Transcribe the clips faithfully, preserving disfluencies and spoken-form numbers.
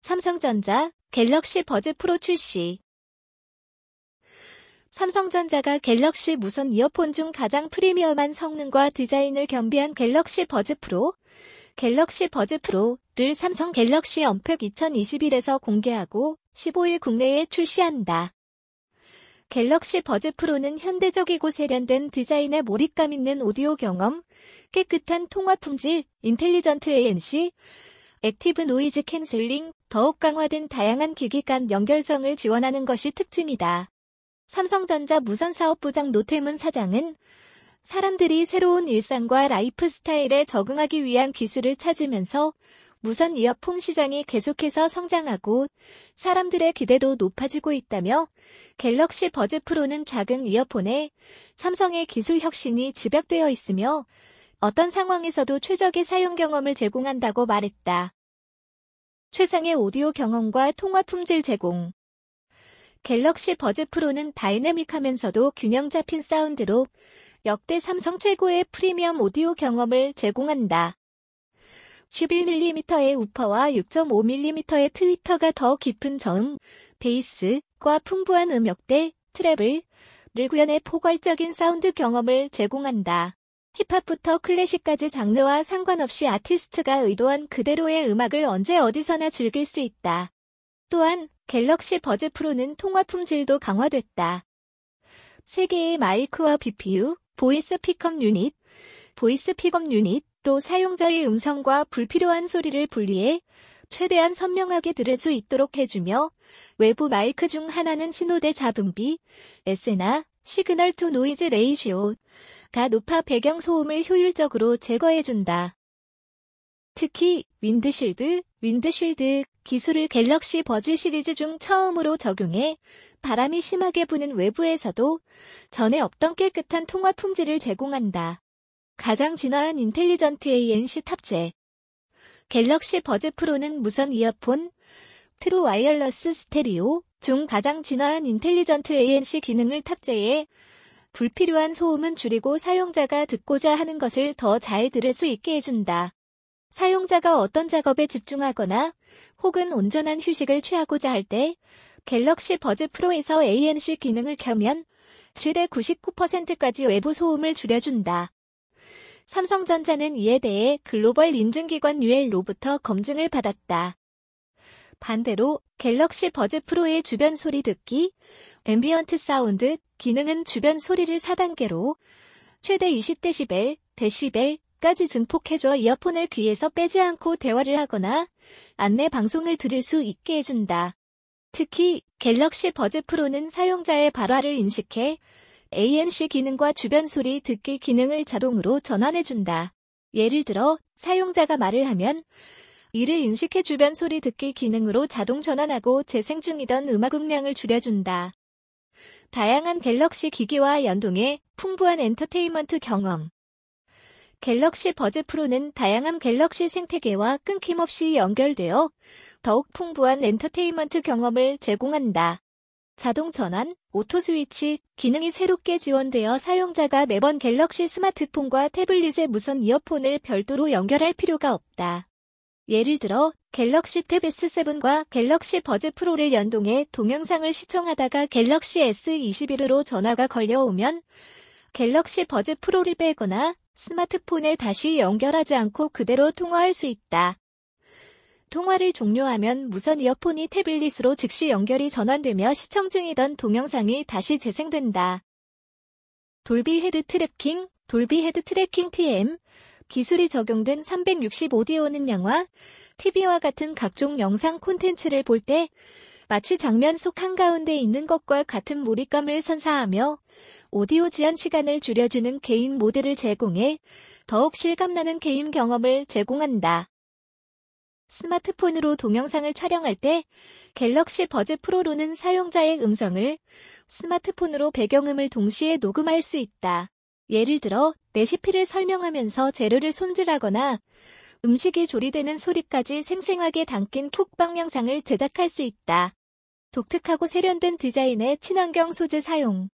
삼성전자 갤럭시 버즈 프로 출시. 삼성전자가 갤럭시 무선 이어폰 중 가장 프리미엄한 성능과 디자인을 겸비한 갤럭시 버즈 프로, 갤럭시 버즈 프로를 삼성 갤럭시 언팩 이천이십일에서 공개하고 십오일 국내에 출시한다. 갤럭시 버즈 프로는 현대적이고 세련된 디자인에 몰입감 있는 오디오 경험, 깨끗한 통화 품질, 인텔리전트 에이엔씨, 액티브 노이즈 캔슬링, 더욱 강화된 다양한 기기 간 연결성을 지원하는 것이 특징이다. 삼성전자 무선사업부장 노태문 사장은 사람들이 새로운 일상과 라이프 스타일에 적응하기 위한 기술을 찾으면서 무선 이어폰 시장이 계속해서 성장하고 사람들의 기대도 높아지고 있다며 갤럭시 버즈 프로는 작은 이어폰에 삼성의 기술 혁신이 집약되어 있으며 어떤 상황에서도 최적의 사용 경험을 제공한다고 말했다. 최상의 오디오 경험과 통화 품질 제공. 갤럭시 버즈 프로는 다이내믹하면서도 균형 잡힌 사운드로 역대 삼성 최고의 프리미엄 오디오 경험을 제공한다. 십일 밀리미터의 우퍼와 육 점 오 밀리미터의 트위터가 더 깊은 저음, 베이스과 풍부한 음역대, 트래블을 구현해 포괄적인 사운드 경험을 제공한다. 힙합부터 클래식까지 장르와 상관없이 아티스트가 의도한 그대로의 음악을 언제 어디서나 즐길 수 있다. 또한 갤럭시 버즈 프로는 통화 품질도 강화됐다. 세 개의 마이크와 비피유, 보이스 픽업 유닛, 보이스 픽업 유닛로 사용자의 음성과 불필요한 소리를 분리해 최대한 선명하게 들을 수 있도록 해주며 외부 마이크 중 하나는 신호대 잡음비, 에스엔아, 시그널 투 노이즈 레이시오가 높아 배경 소음을 효율적으로 제거해준다. 특히 윈드실드, 윈드실드 기술을 갤럭시 버즈 시리즈 중 처음으로 적용해 바람이 심하게 부는 외부에서도 전에 없던 깨끗한 통화 품질을 제공한다. 가장 진화한 인텔리전트 에이엔씨 탑재. 갤럭시 버즈 프로는 무선 이어폰, 트루 와이어러스 스테리오 중 가장 진화한 인텔리전트 에이엔씨 기능을 탑재해 불필요한 소음은 줄이고 사용자가 듣고자 하는 것을 더 잘 들을 수 있게 해준다. 사용자가 어떤 작업에 집중하거나 혹은 온전한 휴식을 취하고자 할 때 갤럭시 버즈 프로에서 에이엔씨 기능을 켜면 최대 구십구 퍼센트까지 외부 소음을 줄여준다. 삼성전자는 이에 대해 글로벌 인증기관 유엘로부터 검증을 받았다. 반대로 갤럭시 버즈 프로의 주변 소리 듣기, 앰비언트 사운드 기능은 주변 소리를 사 단계로 최대 이십 데시벨, 데시벨까지 증폭해줘 이어폰을 귀에서 빼지 않고 대화를 하거나 안내 방송을 들을 수 있게 해준다. 특히 갤럭시 버즈 프로는 사용자의 발화를 인식해 에이엔씨 기능과 주변 소리 듣기 기능을 자동으로 전환해준다. 예를 들어 사용자가 말을 하면 이를 인식해 주변 소리 듣기 기능으로 자동 전환하고 재생 중이던 음악 음량을 줄여준다. 다양한 갤럭시 기기와 연동해 풍부한 엔터테인먼트 경험. 갤럭시 버즈 프로는 다양한 갤럭시 생태계와 끊김없이 연결되어 더욱 풍부한 엔터테인먼트 경험을 제공한다. 자동 전환, 오토 스위치 기능이 새롭게 지원되어 사용자가 매번 갤럭시 스마트폰과 태블릿의 무선 이어폰을 별도로 연결할 필요가 없다. 예를 들어 갤럭시 탭 에스 세븐과 갤럭시 버즈 프로를 연동해 동영상을 시청하다가 갤럭시 에스 이십일으로 전화가 걸려오면 갤럭시 버즈 프로를 빼거나 스마트폰에 다시 연결하지 않고 그대로 통화할 수 있다. 통화를 종료하면 무선 이어폰이 태블릿으로 즉시 연결이 전환되며 시청 중이던 동영상이 다시 재생된다. 돌비 헤드 트래킹, 돌비 헤드 트래킹 티엠 기술이 적용된 삼백육십 오디오는 영화, 티비와 같은 각종 영상 콘텐츠를 볼 때 마치 장면 속 한가운데 있는 것과 같은 몰입감을 선사하며 오디오 지연 시간을 줄여주는 게임 모드를 제공해 더욱 실감나는 게임 경험을 제공한다. 스마트폰으로 동영상을 촬영할 때 갤럭시 버즈 프로로는 사용자의 음성을 스마트폰으로 배경음을 동시에 녹음할 수 있다. 예를 들어 레시피를 설명하면서 재료를 손질하거나 음식이 조리되는 소리까지 생생하게 담긴 쿡방 영상을 제작할 수 있다. 독특하고 세련된 디자인의 친환경 소재 사용.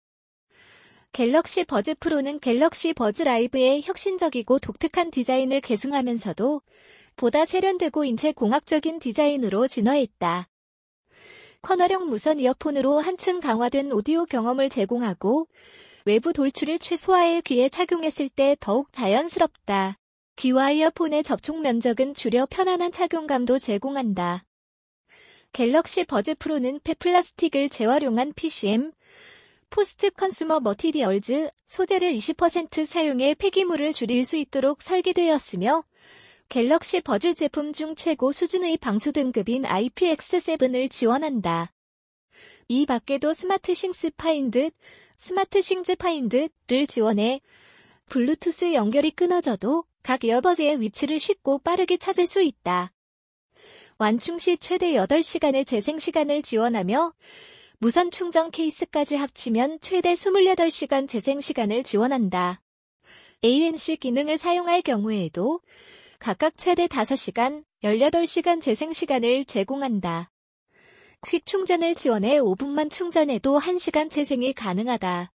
갤럭시 버즈 프로는 갤럭시 버즈 라이브의 혁신적이고 독특한 디자인을 계승하면서도 보다 세련되고 인체공학적인 디자인으로 진화했다. 커널형 무선 이어폰으로 한층 강화된 오디오 경험을 제공하고 외부 돌출을 최소화해 귀에 착용했을 때 더욱 자연스럽다. 귀와 이어폰의 접촉 면적은 줄여 편안한 착용감도 제공한다. 갤럭시 버즈 프로는 폐플라스틱을 재활용한 피씨엠, 포스트 컨슈머 머티리얼즈 소재를 이십 퍼센트 사용해 폐기물을 줄일 수 있도록 설계되었으며 갤럭시 버즈 제품 중 최고 수준의 방수 등급인 아이피엑스 세븐을 지원한다. 이 밖에도 스마트 싱스 파인드, 스마트 싱즈 파인드를 지원해 블루투스 연결이 끊어져도 각 이어버즈의 위치를 쉽고 빠르게 찾을 수 있다. 완충 시 최대 여덟 시간의 재생시간을 지원하며 무선 충전 케이스까지 합치면 최대 이십팔 시간 재생시간을 지원한다. 에이엔씨 기능을 사용할 경우에도 각각 최대 다섯 시간, 열여덟 시간 재생시간을 제공한다. 퀵 충전을 지원해 오 분만 충전해도 한 시간 재생이 가능하다.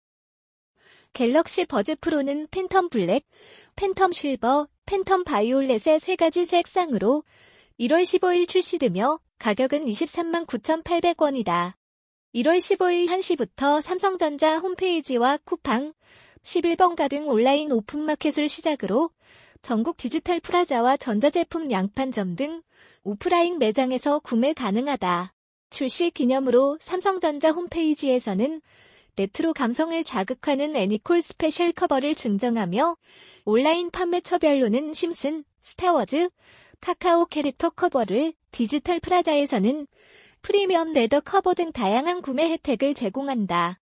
갤럭시 버즈 프로는 팬텀 블랙, 팬텀 실버, 팬텀 바이올렛의 세 가지 색상으로 일월 십오일 출시되며 가격은 이십삼만 구천팔백 원이다. 일월 십오일 한 시부터 삼성전자 홈페이지와 쿠팡, 십일 번가 등 온라인 오픈마켓을 시작으로 전국 디지털 프라자와 전자제품 양판점 등 오프라인 매장에서 구매 가능하다. 출시 기념으로 삼성전자 홈페이지에서는 레트로 감성을 자극하는 애니콜 스페셜 커버를 증정하며 온라인 판매처별로는 심슨, 스타워즈, 카카오 캐릭터 커버를, 디지털 프라자에서는 프리미엄 레더 커버 등 다양한 구매 혜택을 제공한다.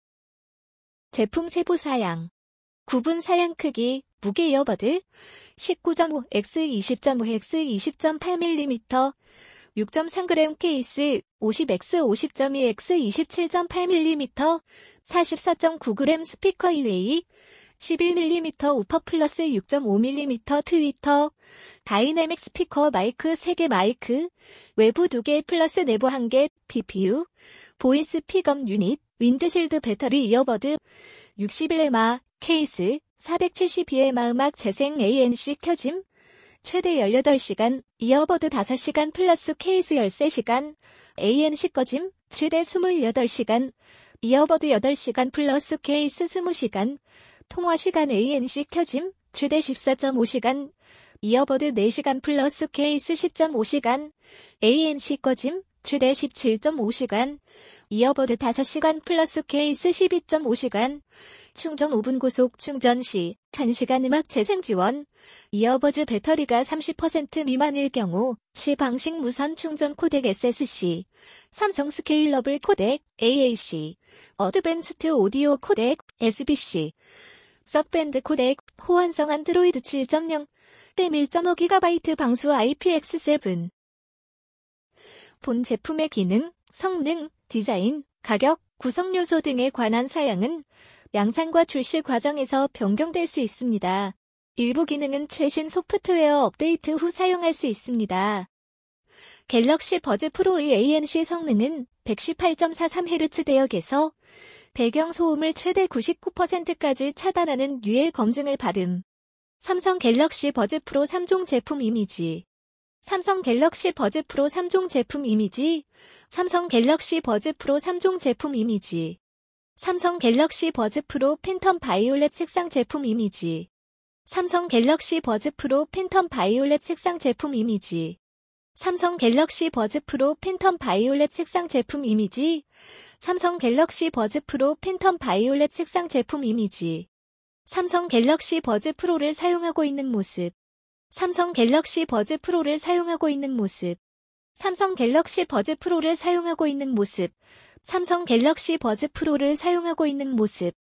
제품 세부 사양. 구분 사양 크기, 무게 이어버드, 십구 점 오 엑스 이십 점 오 엑스 이십 점 팔 밀리미터, 육 점 삼 그램 케이스, 오십 엑스 오십 점 이 엑스 이십칠 점 팔 밀리미터, 사십사 점 구 그램 스피커 이웨이, 십일 밀리미터 우퍼 플러스 육 점 오 밀리미터 트위터, 다이내믹 스피커 마이크 세 개 마이크, 외부 두 개 플러스 내부 한 개, 피피유, 보이스 픽업 유닛, 윈드실드 배터리 이어버드, 육십일 엠아, 케이스, 사백칠십 엠아 음악 재생 에이엔씨 켜짐, 최대 열여덟 시간, 이어버드 다섯 시간 플러스 케이스 열세 시간, 에이엔씨 꺼짐, 최대 이십팔 시간, 이어버드 여덟 시간 플러스 케이스 이십 시간, 통화시간 에이엔씨 켜짐, 최대 십사 점 오 시간, 이어버드 네 시간 플러스 케이스 십 점 오 시간, 에이엔씨 꺼짐, 최대 십칠 점 오 시간, 이어버드 다섯 시간 플러스 케이스 십이 점 오 시간, 충전 오 분 고속 충전 시, 단시간 음악 재생 지원, 이어버즈 배터리가 삼십 퍼센트 미만일 경우, 시 방식 무선 충전 코덱 에스에스씨, 삼성 스케일러블 코덱, 에이에이씨, 어드밴스드 오디오 코덱, 에스비씨, 서밴드 코덱, 호환성 안드로이드 칠 점 영, 램 일 점 오 기가바이트 방수 아이피엑스 세븐. 본 제품의 기능, 성능, 디자인, 가격, 구성 요소 등에 관한 사양은 양산과 출시 과정에서 변경될 수 있습니다. 일부 기능은 최신 소프트웨어 업데이트 후 사용할 수 있습니다. 갤럭시 버즈 프로의 에이엔씨 성능은 백십팔 점 사삼 헤르츠 대역에서 배경 소음을 최대 구십구 퍼센트까지 차단하는 유엘 검증을 받음. 삼성 갤럭시 버즈 프로 삼 종 제품 이미지. 삼성 갤럭시 버즈 프로 삼 종 제품 이미지. 삼성 갤럭시 버즈 프로 삼 종 제품 이미지. 삼성 갤럭시 버즈 프로 팬텀 바이올렛 색상 제품 이미지. 삼성 갤럭시 버즈 프로 팬텀 바이올렛 색상 제품 이미지. 삼성 갤럭시 버즈 프로 팬텀 바이올렛 색상 제품 이미지. 삼성 갤럭시 버즈 프로 팬텀 바이올렛 색상 제품 이미지. 삼성 갤럭시 버즈 프로를 사용하고 있는 모습. 삼성 갤럭시 버즈 프로를 사용하고 있는 모습. 삼성 갤럭시 버즈 프로를 사용하고 있는 모습. 삼성 갤럭시 버즈 프로를 사용하고 있는 모습.